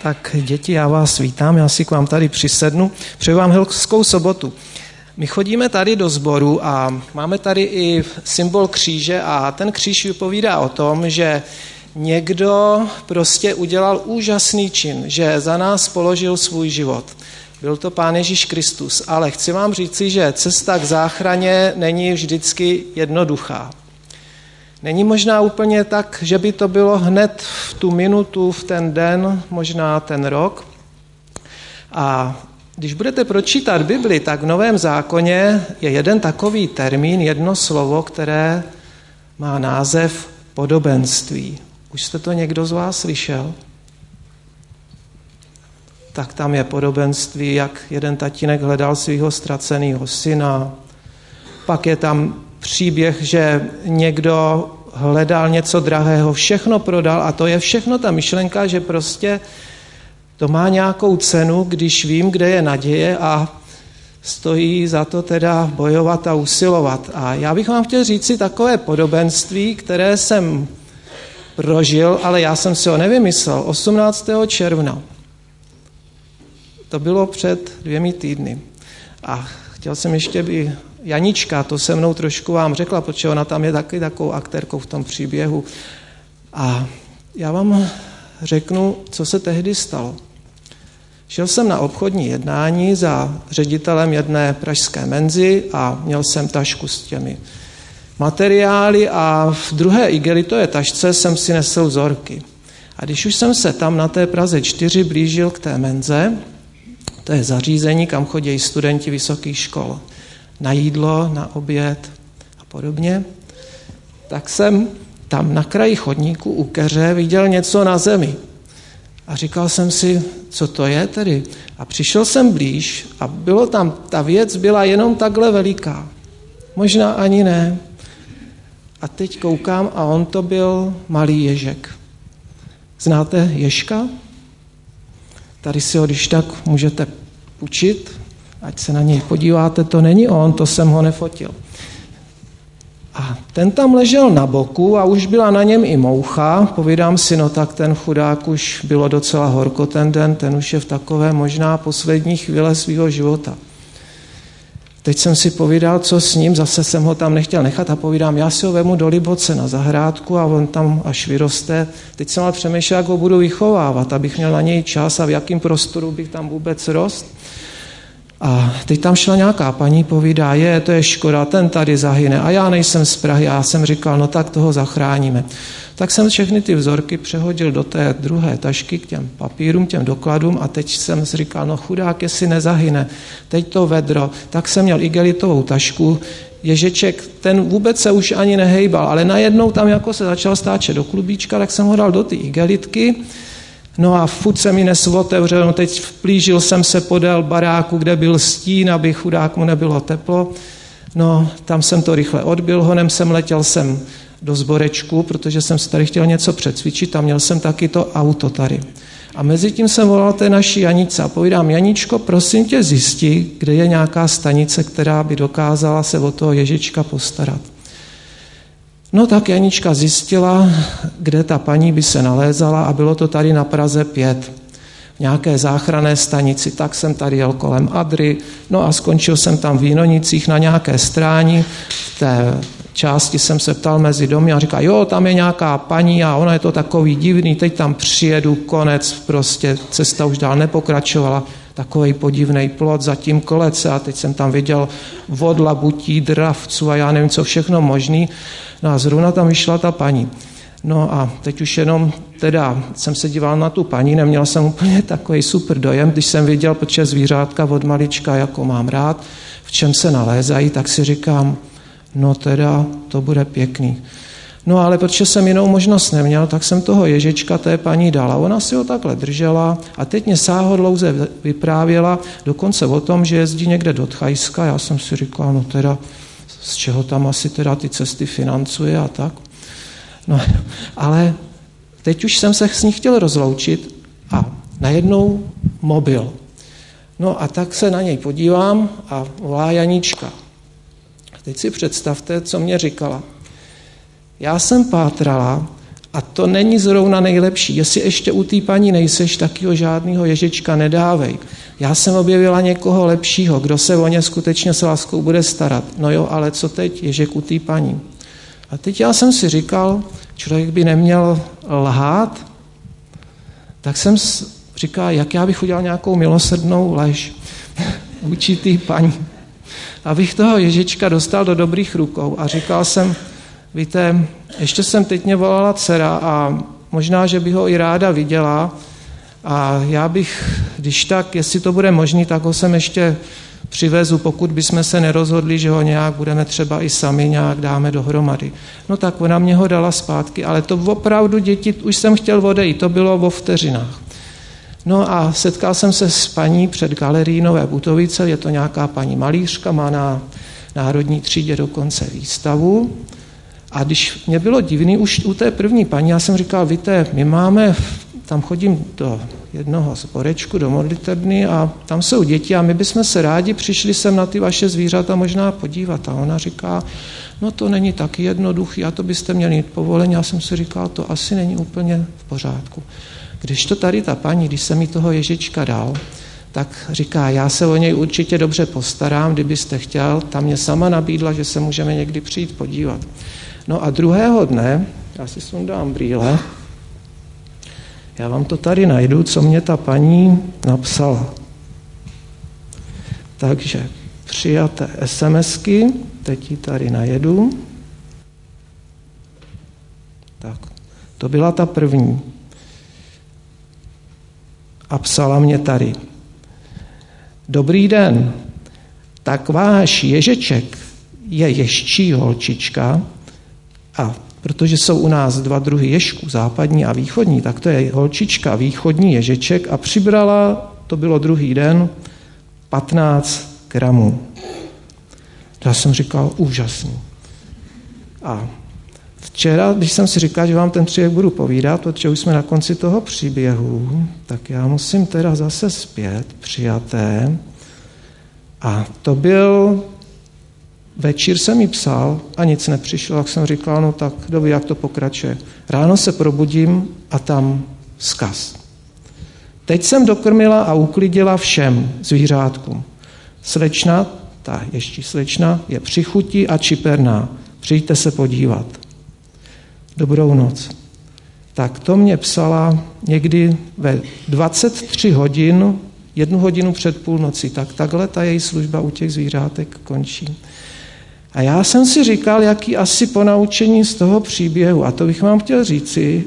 Tak děti, já vás vítám, já si k vám tady přisednu. Přeju vám hezkou sobotu. My chodíme tady do sboru a máme tady i symbol kříže a ten kříž vypovídá o tom, že někdo prostě udělal úžasný čin, že za nás položil svůj život. Byl to Pán Ježíš Kristus, ale chci vám říci, že cesta k záchraně není vždycky jednoduchá. Není možná úplně tak, že by to bylo hned v tu minutu, v ten den, možná ten rok. A když budete pročítat Bibli, tak v Novém zákoně je jeden takový termín, jedno slovo, které má název podobenství. Už jste to někdo z vás slyšel? Tak tam je podobenství, jak jeden tatínek hledal svého ztraceného syna. Pak je tam příběh, že někdo hledal něco drahého, všechno prodal a to je všechno ta myšlenka, že prostě to má nějakou cenu, když vím, kde je naděje a stojí za to teda bojovat a usilovat. A já bych vám chtěl říct si takové podobenství, které jsem prožil, ale já jsem si ho nevymyslel. 18. června. To bylo před 2 týdny. A chtěl jsem ještě, by Janička to se mnou trošku vám řekla, protože ona tam je taky takovou aktérkou v tom příběhu. A já vám řeknu, co se tehdy stalo. Šel jsem na obchodní jednání za ředitelem jedné pražské menzy a měl jsem tašku s těmi materiály a v druhé igelitové tašce jsem si nesl vzorky. A když už jsem se tam na té Praze 4 blížil k té menze, to je zařízení, kam chodí studenti vysokých škol, na jídlo, na oběd a podobně, tak jsem tam na kraji chodníku u keře viděl něco na zemi. A říkal jsem si, co to je tedy? A přišel jsem blíž a bylo tam, ta věc byla jenom takhle veliká. Možná ani ne. A teď koukám a on to byl malý ježek. Znáte ježka? Tady si ho když tak můžete půjčit, ať se na něj podíváte, to není on, to jsem ho nefotil. A ten tam ležel na boku a už byla na něm i moucha. Povídám si, no tak ten chudák už bylo docela horko ten den, ten už je v takové možná poslední chvíle svého života. Teď jsem si povídal, co s ním, zase jsem ho tam nechtěl nechat a povídám, já si ho vemu do Liboce na zahrádku a on tam až vyroste. Teď jsem ale přemýšlel, jak ho budu vychovávat, abych měl na něj čas a v jakém prostoru bych tam vůbec rost. A teď tam šla nějaká paní, povídá, to je škoda, ten tady zahyne a já nejsem z Prahy. Já jsem říkal, no tak toho zachráníme. Tak jsem všechny ty vzorky přehodil do té druhé tašky k těm papírům, těm dokladům a teď jsem si říkal, no chudák, jestli nezahyne. Teď to vedro, tak jsem měl igelitovou tašku, ježeček, ten vůbec se už ani nehejbal, ale najednou tam jako se začal stáčet do klubíčka, tak jsem ho dal do ty igelitky. No a furt se mi nesl otevřel, no teď vplížil jsem se podél baráku, kde byl stín, aby chudáku nebylo teplo. No, tam jsem to rychle odbil, honem jsem letěl sem do sborečku, protože jsem si tady chtěl něco přecvičit a měl jsem taky to auto tady. A mezi tím jsem volal té naší Janice a povídám, Janičko, prosím tě zjisti, kde je nějaká stanice, která by dokázala se o toho ježička postarat. No tak Janička zjistila, kde ta paní by se nalézala a bylo to tady na Praze 5, v nějaké záchranné stanici. Tak jsem tady jel kolem Adry, no a skončil jsem tam v Jinonicích na nějaké stráni. V té části jsem se ptal mezi domy a říkal, jo, tam je nějaká paní a ona je to takový divný, teď tam přijedu, konec, prostě cesta už dál nepokračovala. Takový podivný plot, zatím kolece a teď jsem tam viděl vodlabutí, dravců a já nevím, co všechno možný. No a zrovna tam vyšla ta paní. No a teď už jenom teda jsem se díval na tu paní, neměl jsem úplně takový super dojem, když jsem viděl, protože zvířátka od malička jako mám rád, v čem se nalézají, tak si říkám, no teda to bude pěkný. No ale protože jsem jinou možnost neměl, tak jsem toho ježička té paní dala. Ona si ho takhle držela a teď mě sáhodlouze vyprávěla dokonce o tom, že jezdí někde do Thajska. Já jsem si říkal, no teda z čeho tam asi teda ty cesty financuje a tak. No, ale teď už jsem se s ní chtěl rozloučit a najednou mobil. No a tak se na něj podívám a volá Janička. Teď si představte, co mě říkala. Já jsem pátrala A to není zrovna nejlepší. Jestli ještě u té paní nejseš, takýho žádného Ježička nedávej. Já jsem objevila někoho lepšího, kdo se o ně skutečně s láskou bude starat. No jo, ale co teď? Ježek u té paní. A teď já jsem si říkal, člověk by neměl lhát, tak jsem říkal, jak já bych udělal nějakou milosrdnou lež vůči té paní. Abych toho Ježička dostal do dobrých rukou. A říkal jsem, víte, ještě jsem teď mě volala dcera a možná, že bych ho i ráda viděla a já bych, když tak, jestli to bude možný, tak ho sem ještě přivezu, pokud bychom se nerozhodli, že ho nějak budeme třeba i sami nějak dáme dohromady. No tak ona mě ho dala zpátky, ale to opravdu, děti, už jsem chtěl odejít, to bylo vo vteřinách. No a setkal jsem se s paní před galerií Nové Butovice, je to nějaká paní malířka, má na Národní třídě dokonce výstavu. A když mě bylo divný už u té první paní, já jsem říkal, víte, my máme, tam chodím do jednoho sborečku, do modlitebny a tam jsou děti a my bychom se rádi přišli sem na ty vaše zvířata možná podívat. A ona říká, no to není tak jednoduchý a to byste měli mít povolení. Já jsem si říkal, to asi není úplně v pořádku. Když to tady ta paní, když jsem mi toho Ježička dal, tak říká, já se o něj určitě dobře postarám, kdybyste chtěl. Ta mě sama nabídla, že se můžeme někdy přijít podívat. No a druhého dne, já si sundám brýle, já vám to tady najdu, co mě ta paní napsala. Takže přijaté SMSky, teď ji tady najedu. Tak, to byla ta první. A psala mě tady. Dobrý den, tak váš Ježeček je ježčí holčička a protože jsou u nás dva druhy ježků, západní a východní, tak to je holčička východní Ježeček a přibrala, to bylo druhý den, 15 gramů. Já jsem říkal, úžasný. A včera, když jsem si říkal, že vám ten příběh budu povídat, protože už jsme na konci toho příběhu, tak já musím teda zase zpět, přijaté. A to byl, večír jsem jí psal a nic nepřišlo, tak jsem říkal, no tak kdo ví, jak to pokračuje. Ráno se probudím a tam vzkaz. Teď jsem dokrmila a uklidila všem zvířátkům. Slečna, ta ještě slečna, je při chuti a čiperná. Přijďte se podívat. Dobrou noc. Tak to mě psala někdy ve 23 hodin, 1 hodinu před půlnocí. Tak takhle ta její služba u těch zvířátek končí. A já jsem si říkal, jaký asi ponaučení z toho příběhu. A to bych vám chtěl říci,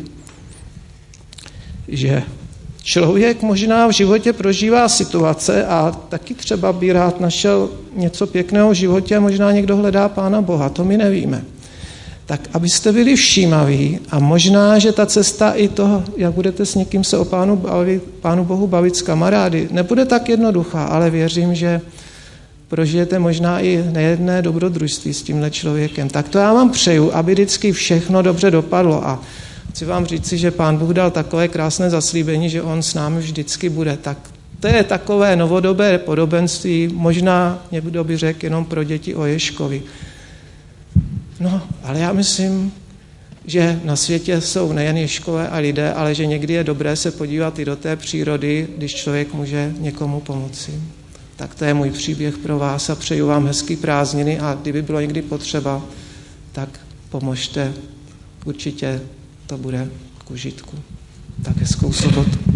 že člověk možná v životě prožívá situace a taky třeba by rád našel něco pěkného v životě a možná někdo hledá Pána Boha, to my nevíme. Tak abyste byli všímaví a možná, že ta cesta i toho, jak budete s někým se o Pánu Bohu bavit s kamarády, nebude tak jednoduchá, ale věřím, že prožijete možná i nejedné dobrodružství s tímhle člověkem. Tak to já vám přeju, aby vždycky všechno dobře dopadlo a chci vám říci, že Pán Bůh dal takové krásné zaslíbení, že on s námi vždycky bude. Tak to je takové novodobé podobenství, možná někdo by řekl jenom pro děti o Ježkovi. No, ale já myslím, že na světě jsou nejen Ježkové a lidé, ale že někdy je dobré se podívat i do té přírody, když člověk může někomu pomoci. Tak to je můj příběh pro vás a přeju vám hezký prázdniny a kdyby bylo někdy potřeba, tak pomožte. Určitě to bude k užitku. Tak hezkou sobotu.